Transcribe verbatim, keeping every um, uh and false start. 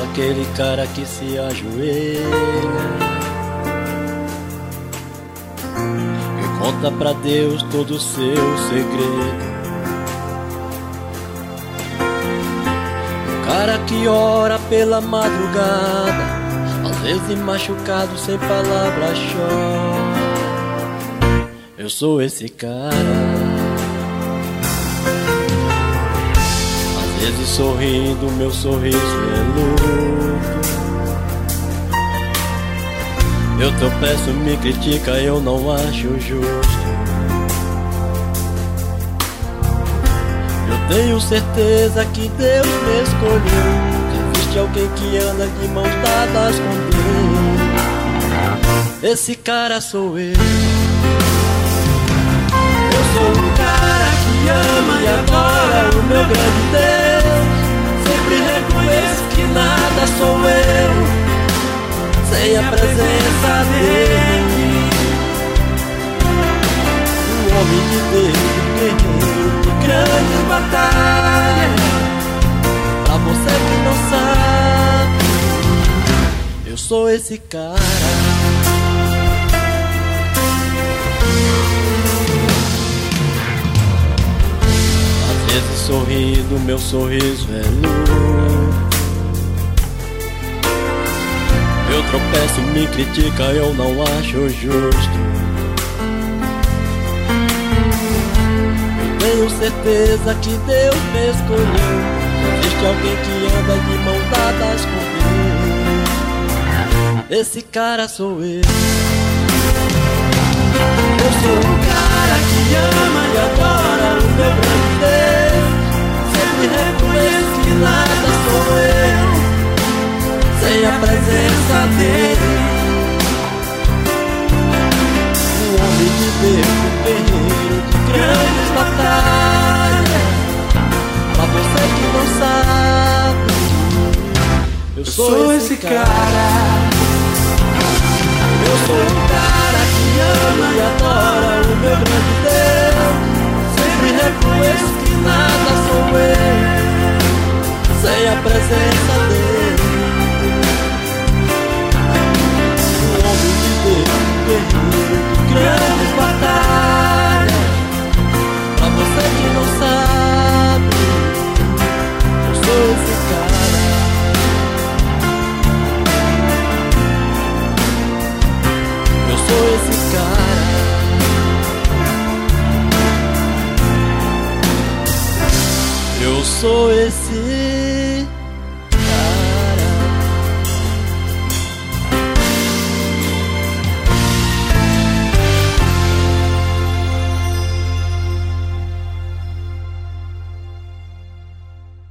aquele cara que se ajoelha e conta pra Deus todo o seu segredo. O cara que ora pela madrugada, às vezes machucado, sem palavras chora. Eu sou esse cara. Às vezes sorrindo, meu sorriso é louco. Eu tropeço, me critica, eu não acho justo. Eu tenho certeza que Deus me escolheu. Existe alguém que anda de mãos dadas com Deus. Esse cara sou eu. Eu sou um cara que ama e adora o meu grande Deus. Sempre reconheço que nada sou eu sem a presença dele. Um homem de Deus, um guerreiro de grandes batalhas. Pra você que não sabe, eu sou esse cara. Às vezes sorrindo, meu sorriso é louco. Eu tropeço, me critica, eu não acho justo. Eu tenho certeza que Deus me escolheu. Existe alguém que anda de mãos dadas com Deus. Esse cara sou eu. Eu sou um cara que ama e adora o meu grande Deus. Sempre reconheço que nada sou eu sem a presença dele. Um homem de Deus, um guerreiro de grandes batalhas. Pra você que não sabe, eu sou, eu sou esse cara. cara. Eu sou um cara que ama e adora o meu grande Deus. Sempre reconheço que nada sou eu sem a presença dele. Um homem de Deus, um guerreiro de grandes batalhas. Pra você que não sabe, eu sou esse cara. Eu sou esse cara. Eu sou esse